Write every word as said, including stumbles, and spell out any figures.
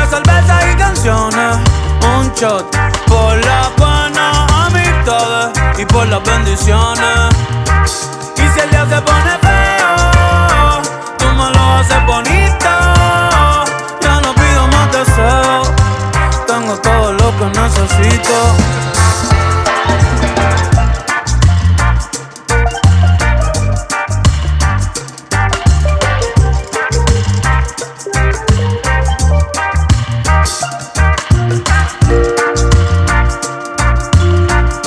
cervezas y canciones. Un shot por las buenas amistades y por las bendiciones. Y si el día se pone feo, tú me lo haces bonito. Ya no pido más deseos, tengo todo lo que necesito.